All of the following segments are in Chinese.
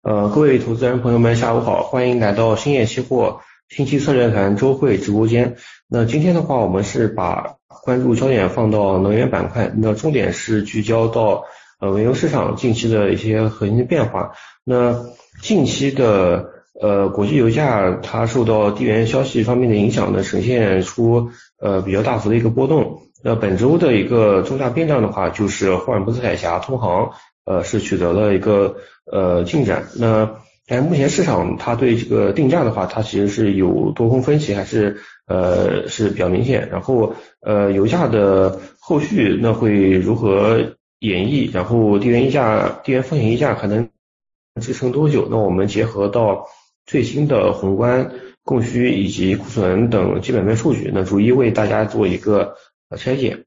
各位投资人朋友们，下午好，欢迎来到兴业期货星期策略盘周会直播间。那今天的话，我们是把关注焦点放到能源板块，那重点是聚焦到原油市场近期的一些核心的变化。那近期的国际油价它受到地缘消息方面的影响呢，呈现出比较大幅的一个波动。那本周的一个重大变量的话，就是霍尔木兹海峡通航是取得了一个进展。那但目前市场它对这个定价的话，它其实是有多空分歧，还是是比较明显。然后油价的后续那会如何演绎？然后地缘风险溢价可能支撑多久？那我们结合到最新的宏观供需以及库存等基本面数据，那逐一为大家做一个拆解。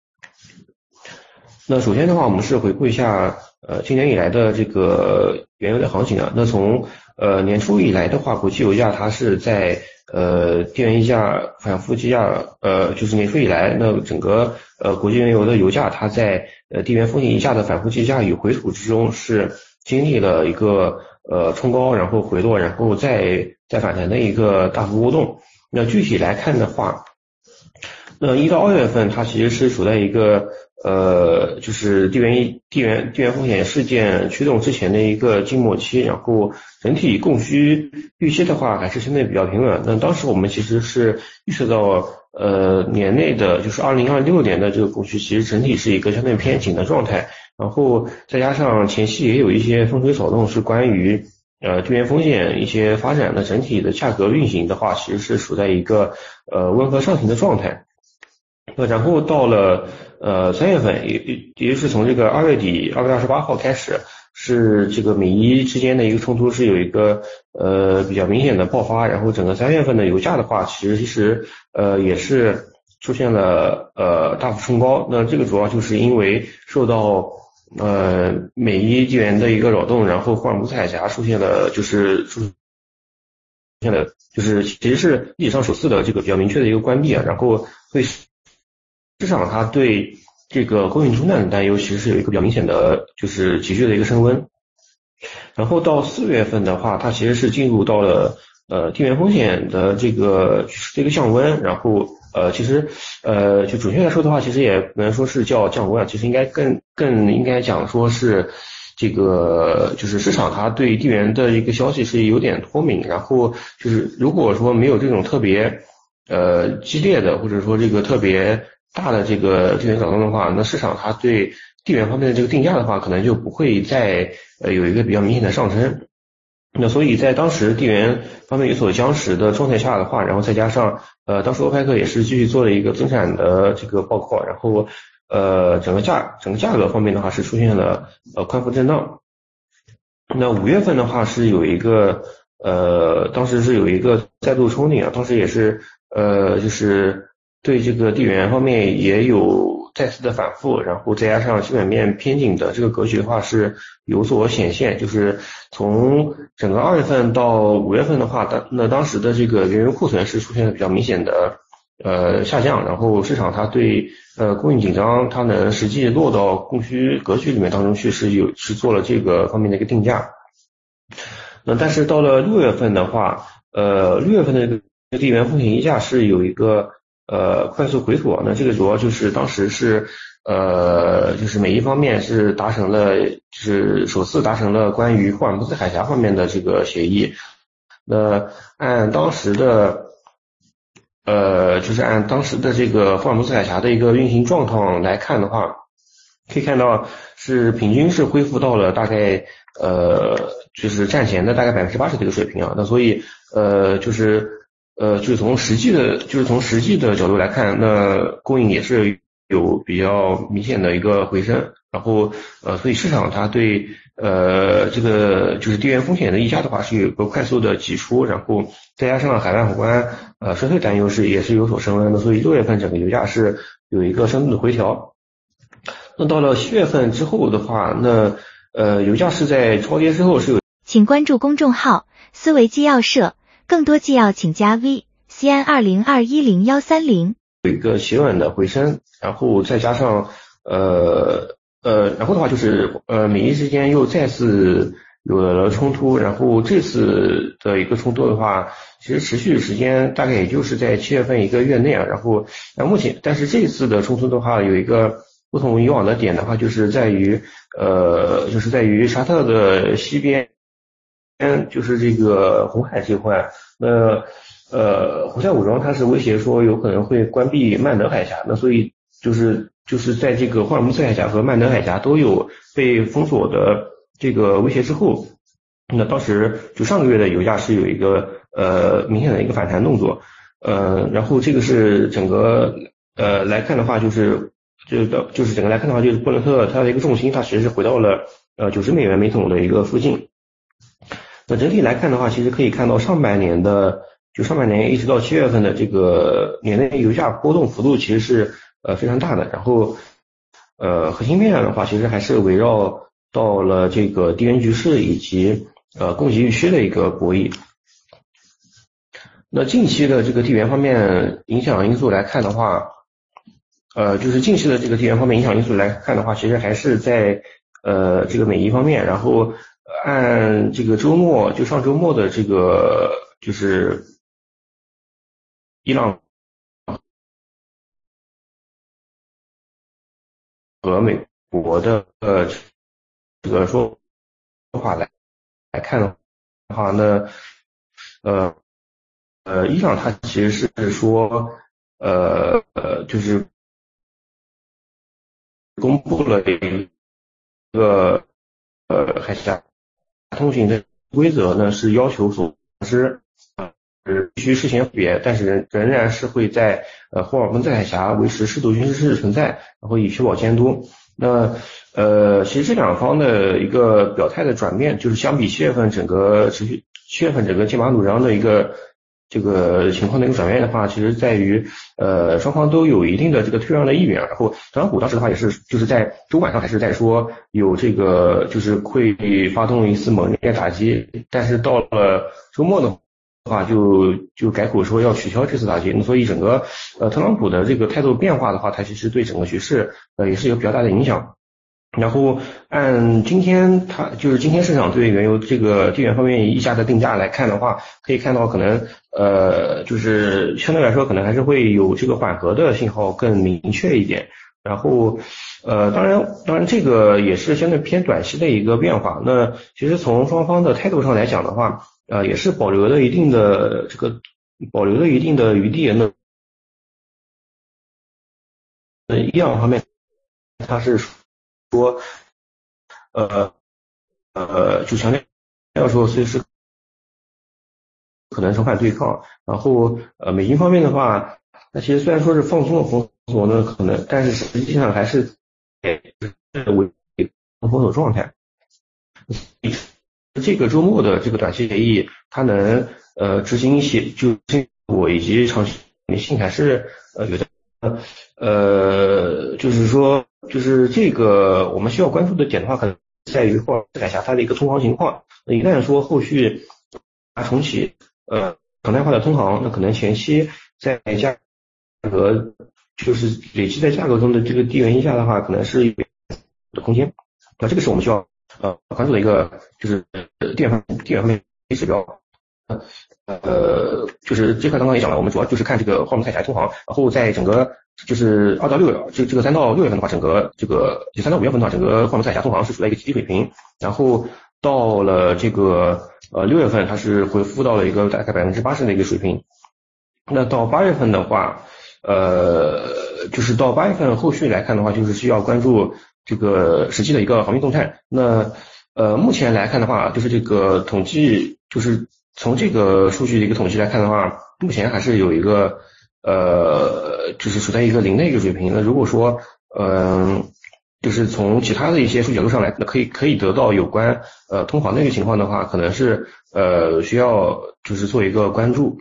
那首先的话，我们是回顾一下今年以来的这个原油的行情啊。那从年初以来的话，国际油价它是在地缘溢价反复计价就是年初以来，那整个国际原油的油价它在地缘风险溢价的反复计价与回吐之中是经历了一个冲高，然后回落，然后再反弹的一个大幅波动。那具体来看的话，那1到2月份它其实是处在一个就是地缘风险事件驱动之前的一个静默期，然后整体供需预期的话还是相对比较平稳。那当时我们其实是预测到年内的就是2026年的这个供需其实整体是一个相对偏紧的状态，然后再加上前期也有一些风吹草动是关于地缘风险一些发展的整体的价格运行的话，其实是处在一个温和上行的状态。然后到了3月份，也就是从这个2月底2月28号开始，是这个美伊之间的一个冲突是有一个比较明显的爆发，然后整个3月份的油价的话，其实也是出现了大幅冲高。那这个主要就是因为受到美伊地缘的一个扰动，然后霍尔木兹海峡出现了其实是历史上首次的这个比较明确的一个关闭啊，然后会市场它对这个供应中断的担忧其实是有一个比较明显的就是急剧的一个升温。然后到4月份的话，它其实是进入到了地缘风险的这个降温，然后其实就准确来说的话，其实也不能说是叫降温啊，其实应该更应该讲说是这个就是市场它对地缘的一个消息是有点脱敏，然后就是如果说没有这种特别激烈的或者说这个特别大的这个地缘扰动的话，那市场它对地缘方面的这个定价的话，可能就不会再有一个比较明显的上升。那所以在当时地缘方面有所僵持的状态下的话，然后再加上当时欧佩克也是继续做了一个增产的这个报告，然后整个价格方面的话是出现了宽幅震荡。那5月份的话是有一个当时是有一个再度冲顶啊，当时也是就是对这个地缘方面也有再次的反复，然后再加上基本面偏紧的这个格局的话是有所显现，就是从整个2月份到5月份的话，当时的这个原油库存是出现了比较明显的下降，然后市场它对供应紧张，它能实际落到供需格局里面当中去是做了这个方面的一个定价。那但是到了6月份的话，6月份的这个地缘风险溢价是有一个快速回吐，那这个主要就是当时是就是美伊方面是就是首次达成了关于霍尔木兹海峡方面的这个协议。那按当时的这个霍尔木兹海峡的一个运行状况来看的话，可以看到是平均是恢复到了大概就是战前的大概80%的一个水平啊。那所以就是从实际的角度来看，那供应也是有比较明显的一个回升，然后所以市场它对这个就是地缘风险的溢价的话是有个快速的挤出，然后再加上海外宏观衰退担忧也是有所升温的，所以6月份整个油价是有一个深度的回调。那到了7月份之后的话，那油价是在超跌之后是有， 请关注公众号思维纪要社，更多纪要请加 VCN20210130。 有一个企稳的回升，然后再加上然后的话就是美伊之间又再次有了冲突，然后这次的一个冲突的话，其实持续时间大概也就是在7月份1个月内啊，然后目前，但是这次的冲突的话，有一个不同以往的点的话，就是在于沙特的西边，就是这个红海这块，那胡塞武装它是威胁说有可能会关闭曼德海峡，那所以就是在这个霍尔木兹海峡和曼德海峡都有被封锁的这个威胁之后，那当时就上个月的油价是有一个明显的一个反弹动作，然后这个是整个来看的话，就是整个来看的话，就是布伦特它的一个重心它其实是回到了90美元每桶的一个附近。那整体来看的话，其实可以看到上半年一直到7月份的这个年内油价波动幅度其实是非常大的，然后核心面的话，其实还是围绕到了这个地缘局势以及供给预期的一个博弈。那近期的这个地缘方面影响因素来看的话，就是近期的这个地缘方面影响因素来看的话，其实还是在这个美伊方面，然后按这个上周末的这个就是伊朗和美国的这个说法来看的话，那伊朗它其实是说就是公布了一个海峡通行的规则呢，是要求所知必须事先识别，但是仍然是会在霍尔木兹海峡维持适度军事存在，然后以确保监督。那其实这两方的一个表态的转变，就是相比7月份整个剑拔弩张的一个这个情况的一个转变的话，其实在于双方都有一定的这个退让的意愿。然后特朗普当时的话也是就是在周晚上还是在说有这个就是会发动一次猛烈打击，但是到了周末的话就改口说要取消这次打击。那所以整个特朗普的这个态度变化的话，它其实对整个局势也是有比较大的影响。然后按今天市场对原油这个地缘方面溢价的定价来看的话，可以看到可能就是相对来说可能还是会有这个缓和的信号更明确一点。然后当然这个也是相对偏短期的一个变化。那其实从双方的态度上来讲的话，也是保留了一定的余地。那伊朗方面它是说就强调说随时可能重返对抗。然后美军方面的话，那其实虽然说是放松了封锁呢，可能但是实际上还是维封锁状态。这个周末的这个短期协议，它能执行我以及长期性还是有的。就是说，就是这个我们需要关注的点的话，可能在于霍尔木兹海峡它的一个通航情况。一旦说后续重启常态化的通航，那可能前期在价格就是累积在价格中的这个地缘溢价的话，可能是有的空间。那这个是我们需要关注的一个就是地缘方面指标。就是这块刚刚也讲了，我们主要就是看这个霍尔木兹海峡通航，然后在整个就是2到6月，这个3到6月份的话，整个这个3到5月份的话，整个霍尔木兹海峡通航是处在一个极低水平，然后到了这个6月份，它是恢复到了一个大概80%的一个水平。那到8月份的话，就是到8月份后续来看的话，就是需要关注这个实际的一个航运动态。那目前来看的话，就是这个统计就是从这个数据的一个统计来看的话，目前还是有一个就是处在一个0的一个水平。那如果说就是从其他的一些数据角度上来，那可以得到有关通航的一个情况的话，可能是需要就是做一个关注。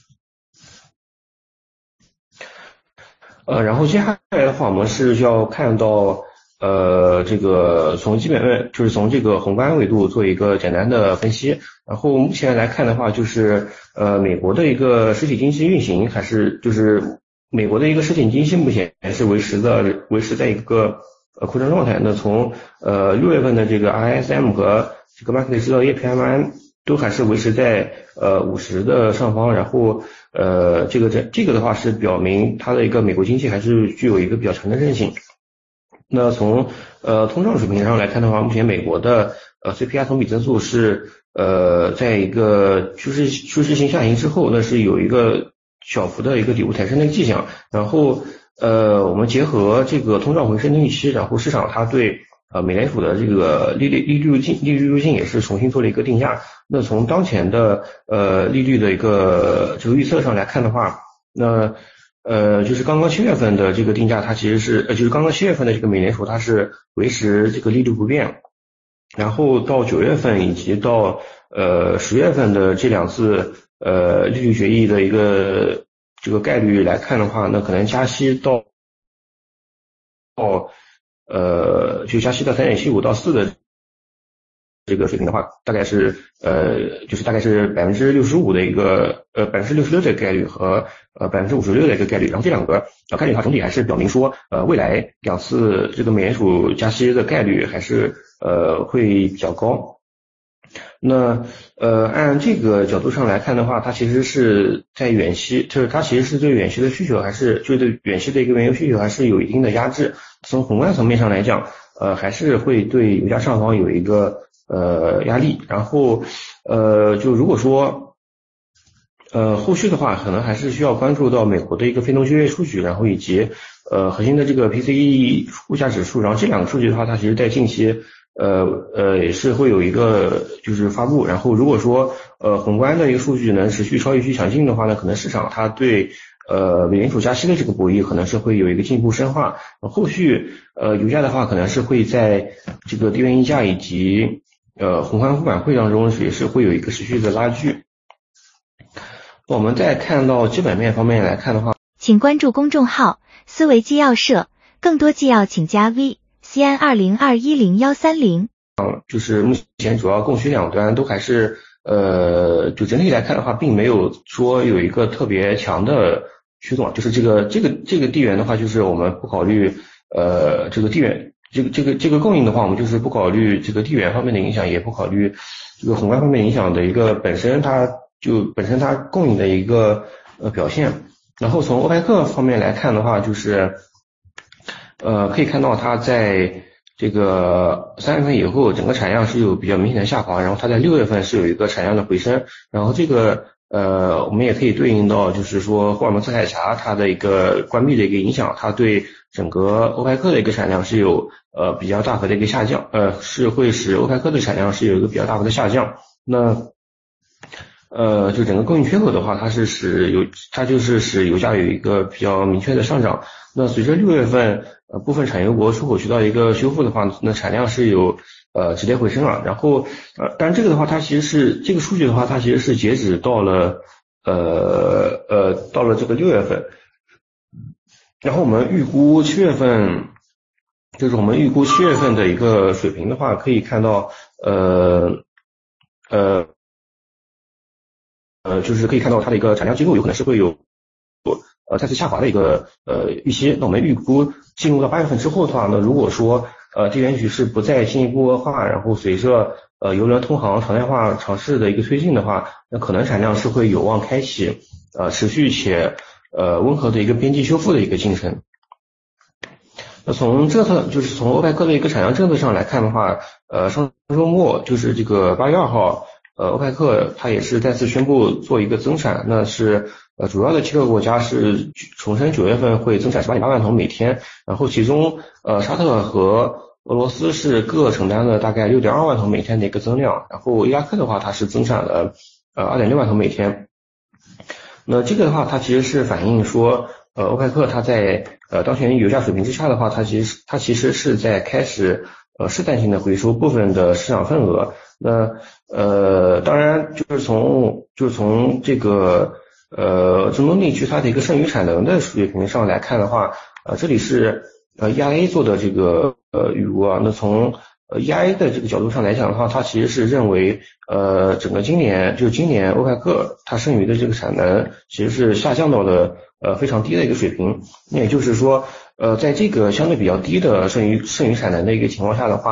然后接下来的话，我们是需要看到这个从基本面就是从这个宏观维度做一个简单的分析。然后目前来看的话，就是美国的一个实体经济运行还是就是美国的一个实体经济目前还是维持在一个扩张状态。那从6月份的这个 ISM 和这个麦克雷制造业 PMI 都还是维持在50的上方，然后这个的话是表明它的一个美国经济还是具有一个比较强的韧性。那从通胀水平上来看的话，目前美国的CPI 同比增速是在一个趋势性下行之后，那是有一个小幅的一个底部抬升的迹象。然后我们结合这个通胀回升的预期，然后市场它对美联储的这个利率路径也是重新做了一个定价。那从当前的利率的一个这个预测上来看的话，那就是刚刚7月份的这个定价，它其实是就是刚刚7月份的这个美联储它是维持这个利率不变，然后到9月份以及到10月份的这2次利率决议的一个这个概率来看的话，那可能加息到就加息到 3.75 到4的这个水平的话，大概是就是大概是65%的一个66%的概率和56%的一个概率，然后这2个概率的话总体还是表明说未来2次这个美联储加息的概率还是会比较高。那按这个角度上来看的话，它其实是在远期，就是它其实是对远期的需求还是就是对远期的一个原油需求还是有一定的压制。从宏观层面上来讲，还是会对油价上方有一个压力。然后就如果说后续的话，可能还是需要关注到美国的一个非农就业数据，然后以及核心的这个 PCE 物价指数，然后这2个数据的话，它其实在近期也是会有一个就是发布。然后如果说宏观的一个数据能持续超预期强劲的话呢，可能市场它对美联储加息的这个博弈可能是会有一个进一步深化。后续油价的话，可能是会在这个地缘溢价以及宏观复盘会当中也是会有一个持续的拉锯。我们再看到基本面方面来看的话， 请关注公众号思维纪要社，更多纪要请加 VCN20210130。 就是目前主要供需两端都还是就整体来看的话，并没有说有一个特别强的驱动，就是这个地缘的话，就是我们不考虑这个地缘这个供应的话，我们就是不考虑这个地缘方面的影响，也不考虑这个宏观方面影响的一个本身它供应的一个表现。然后从欧佩克方面来看的话，就是可以看到它在这个3月份以后整个产量是有比较明显的下滑，然后它在6月份是有一个产量的回升，然后这个我们也可以对应到就是说霍尔木兹海峡它的一个关闭的一个影响，它对整个欧佩克的一个产量是有比较大幅的一个下降，是会使欧佩克的产量是有一个比较大幅的下降。那就整个供应缺口的话，它就是使油价有一个比较明确的上涨。那随着6月份部分产油国出口渠道一个修复的话，那产量是有直接回升了。然后但这个的话，它其实是这个数据的话，它其实是截止到了这个6月份。然后我们预估7月份，就是我们预估7月份的一个水平的话，可以看到就是可以看到它的一个产量结构有可能是会有再次下滑的一个预期。那我们预估进入到8月份之后的话呢，如果说地缘局势不再进一步恶化，然后随着油轮通航常态化尝试的一个推进的话，那可能产量是会有望开启持续且温和的一个边际修复的一个进程。那从政策就是从欧佩克的一个产量政策上来看的话，上周末就是这个8月2号欧佩克它也是再次宣布做一个增产，那是主要的7个国家是重申9月份会增产 18.8 万桶每天，然后其中沙特和俄罗斯是各承担了大概 6.2 万桶每天的一个增量，然后伊拉克的话它是增产了2.6 万桶每天。那这个的话它其实是反映说欧佩克它在当前油价水平之下的话，它其实是在开始试探性的回收部分的市场份额。那当然就是从这个中东地区它的一个剩余产能的水平上来看的话，这里是EIA 做的这个预估啊。那从EIA 的这个角度上来讲的话，它其实是认为整个今年欧佩克它剩余的这个产能其实是下降到了非常低的一个水平。那也就是说在这个相对比较低的剩余产能的一个情况下的话，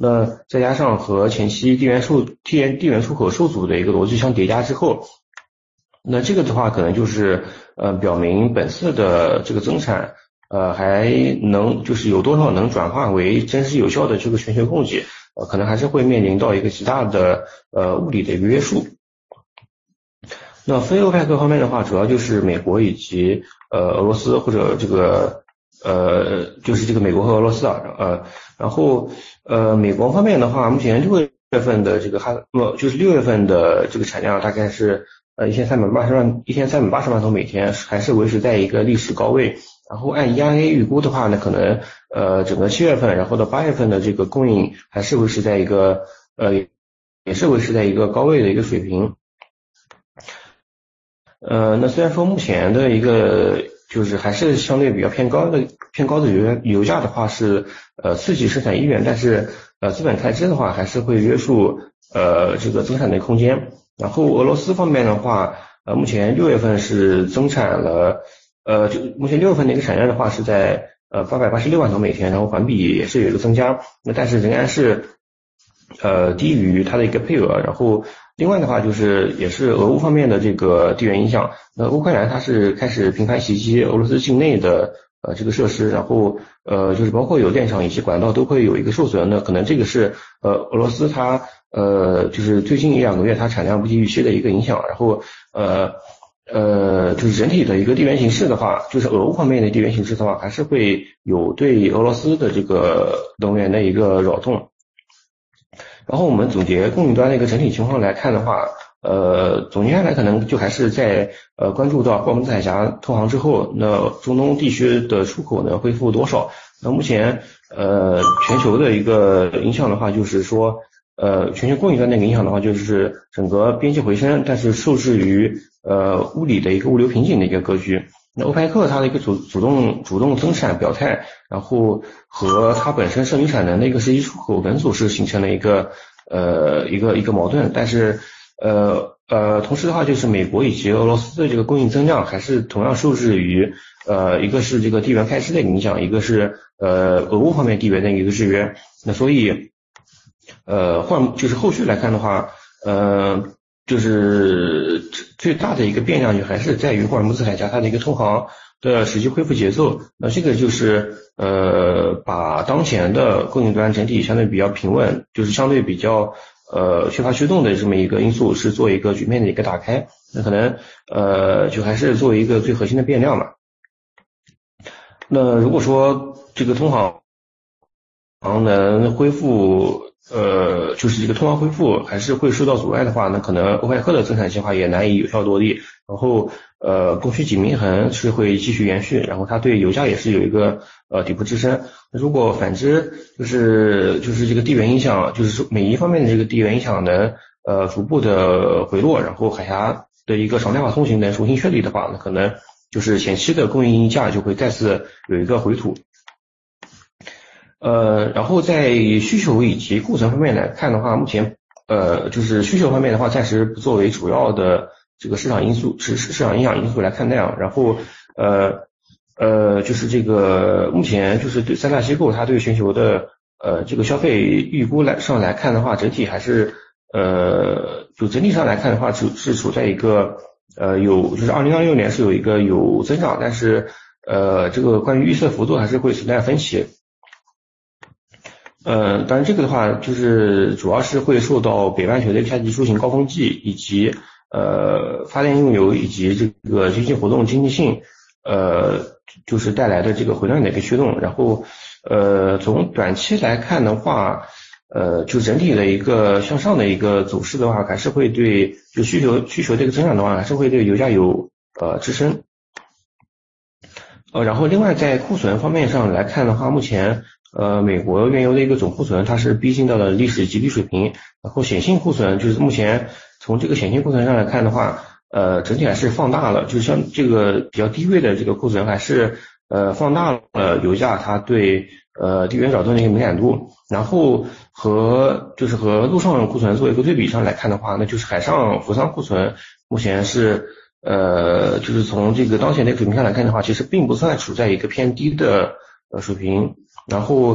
那再加上和前期地缘出口受阻的一个逻辑相叠加之后，那这个的话可能就是表明本次的这个增产还能就是有多少能转化为真实有效的这个全球供给，可能还是会面临到一个极大的物理的一个约束。那非欧佩克方面的话，主要就是美国以及俄罗斯或者这个就是这个美国和俄罗斯然后美国方面的话，目前6月份的这个就是6月份的这个产量大概是1380万头每天，还是维持在一个历史高位。然后按 EIA 预估的话呢，可能整个7月份然后到8月份的这个供应还是维持在一个也是维持在一个高位的一个水平。那虽然说目前的一个就是还是相对比较偏高的油价的话是刺激生产意愿，但是资本开支的话还是会约束这个增产的空间。然后俄罗斯方面的话，目前6月份是增产了目前6月份的一个产量的话是在886万头每天，然后环比也是有一个增加，那但是仍然是低于它的一个配额。然后另外的话就是也是俄乌方面的这个地缘影响，那乌克兰它是开始频繁袭击俄罗斯境内的这个设施，然后就是包括油电厂以及管道都会有一个受损，那可能这个是俄罗斯它就是最近1-2个月它产量不及预期的一个影响。然后就是整体的一个地缘形势的话，就是俄乌方面的地缘形势的话，还是会有对俄罗斯的这个能源的一个扰动。然后我们总结供应端的一个整体情况来看的话，总结下来可能就还是在关注到霍尔木兹海峡通航之后，那中东地区的出口呢恢复多少？那目前全球的一个影响的话，就是说全球供应端的一个影响的话，就是整个边际回升，但是受制于物理的一个物流瓶颈的一个格局。那欧佩克它的一个主动增产表态，然后和它本身剩余产能的一个实际出口本组是形成了一个矛盾。但是同时的话，就是美国以及俄罗斯的这个供应增量还是同样受制于一个是这个地缘开支的影响，一个是俄乌方面地缘的一个制约。那所以就是后续来看的话，就是最大的一个变量就还是在于霍尔木兹海峡它的一个通航的实际恢复节奏。那这个就是把当前的供应端整体相对比较平稳，就是相对比较缺乏驱动的这么一个因素是做一个局面的一个打开，那可能就还是作为一个最核心的变量嘛。那如果说这个通航能恢复就是这个通航恢复还是会受到阻碍的话，那可能欧佩克的增产计划也难以有效落地，然后供需紧平衡是会继续延续，然后它对油价也是有一个底部支撑。如果反之就是这个地缘影响，就是说每一方面的这个地缘影响能逐步的回落，然后海峡的一个常态化通行能重新确立的话，那可能就是前期的供应价就会再次有一个回吐。然后在需求以及库存方面来看的话，目前就是需求方面的话，暂时不作为主要的这个市场影响因素来看待啊。然后就是这个目前就是对3大机构它对全球的这个消费预估上来看的话，整体还是就整体上来看的话，是处在一个就是2026年是有增长，但是这个关于预测幅度还是会存在分歧。当然这个的话就是主要是会受到北半球的一个夏季出行高峰季以及发电用油以及这个经济活动经济性就是带来的这个回暖的一个驱动。然后从短期来看的话，就整体的一个向上的一个走势的话，还是会对就需求这个增长的话，还是会对油价有支撑。然后另外在库存方面上来看的话，目前美国原油的一个总库存它是逼近到了历史极低水平，然后显性库存就是目前从这个显性库存上来看的话，整体还是放大了，就是像这个比较低位的这个库存还是放大了油价它对地缘扰动的一个敏感度。然后和陆上库存做一个对比上来看的话，那就是海上浮仓库存目前是就是从这个当前的水平上来看的话，其实并不算处在一个偏低的水平。然后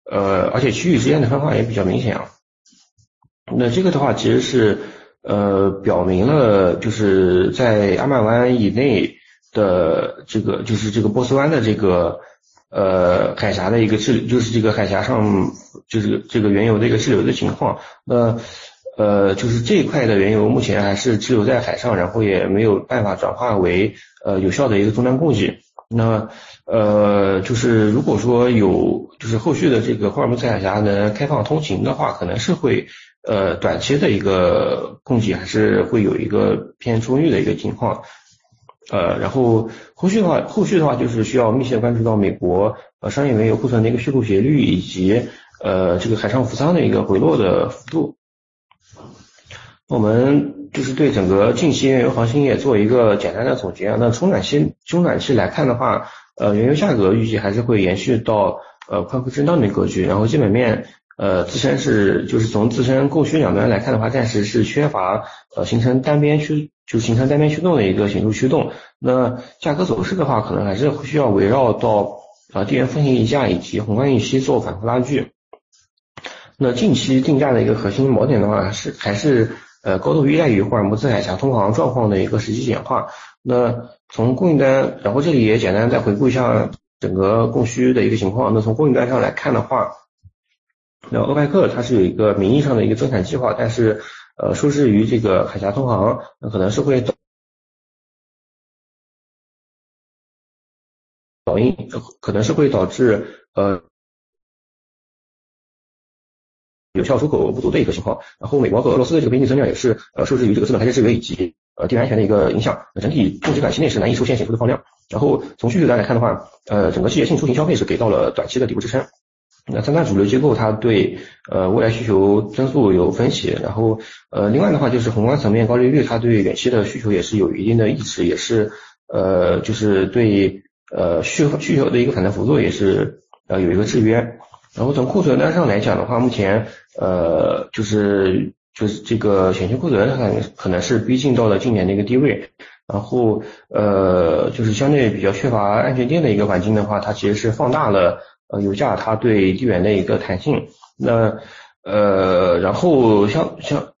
而且区域之间的分化也比较明显啊。那这个的话其实是表明了就是在阿曼湾以内的这个就是这个波斯湾的这个海峡的一个滞留，就是这个海峡上就是这个原油的一个滞留的情况。那就是这一块的原油目前还是滞留在海上，然后也没有办法转化为有效的一个终端供给。那就是如果说有就是后续的这个霍尔木兹海峡能开放通行的话，可能是会短期的一个供给还是会有一个偏充裕的一个情况。然后后续的话就是需要密切关注到美国商业原油库存的一个续库斜率，以及这个海上浮仓的一个回落的幅度。我们就是对整个近期原油行情也做一个简单的总结啊。那中短期来看的话，原油价格预计还是会延续到宽幅震荡的格局，然后基本面自身是就是从自身供需两端来看的话，暂时是缺乏形成单边驱动的一个显著驱动。那价格走势的话，可能还是需要围绕到地缘风险溢价以及宏观预期做反复拉锯。那近期定价的一个核心锚点的话，还是高度依赖于霍尔木兹海峡通航状况的一个实际简化。那从供应端，然后这里也简单再回顾一下整个供需的一个情况。那从供应端上来看的话，那欧佩克它是有一个名义上的一个增产计划，但是受制于这个海峡通航，那可能是会导致有效出口不足的一个情况。然后美国和俄罗斯的这个边境增量也是受制于这个资本开支制约以及地缘安全的一个影响，整体供给短期内是难以出现显著的放量。然后从需求端来看的话，整个季节性出行消费是给到了短期的底部支撑。那三大主流机构它对未来需求增速有分析，然后另外的话就是宏观层面高利率它对远期的需求也是有一定的抑制，也是就是对需求的一个反弹幅度也是有一个制约。然后从库存端上来讲的话，目前就是这个显性库存可能是逼近到了近年的一个低位。然后就是相对比较缺乏安全垫的一个环境的话，它其实是放大了油价它对地缘的一个弹性。那然后相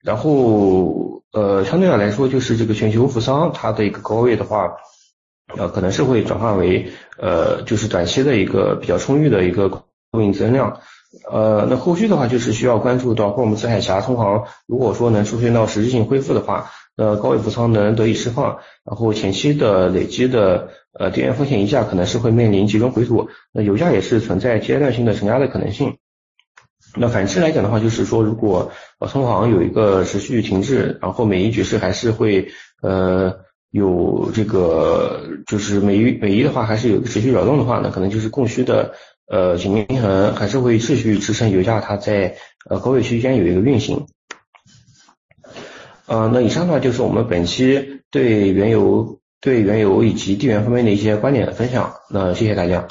对来说，就是这个全球浮仓它的一个高位的话，可能是会转化为就是短期的一个比较充裕的一个供应增量。那后续的话就是需要关注到霍尔木兹海峡通航，如果说能出现到实质性恢复的话，高位浮仓能得以释放，然后前期的累积的地缘风险溢价可能是会面临集中回吐，那油价也是存在阶段性的承压的可能性。那反之来讲的话，就是说如果通航有一个持续停滞，然后美伊局势还是会有这个就是美伊的话还是有一个持续扰动的话呢，可能就是供需的紧密平衡还是会持续支撑油价它在高位区间有一个运行。那以上的话就是我们本期对原油以及地缘方面的一些观点的分享。那谢谢大家。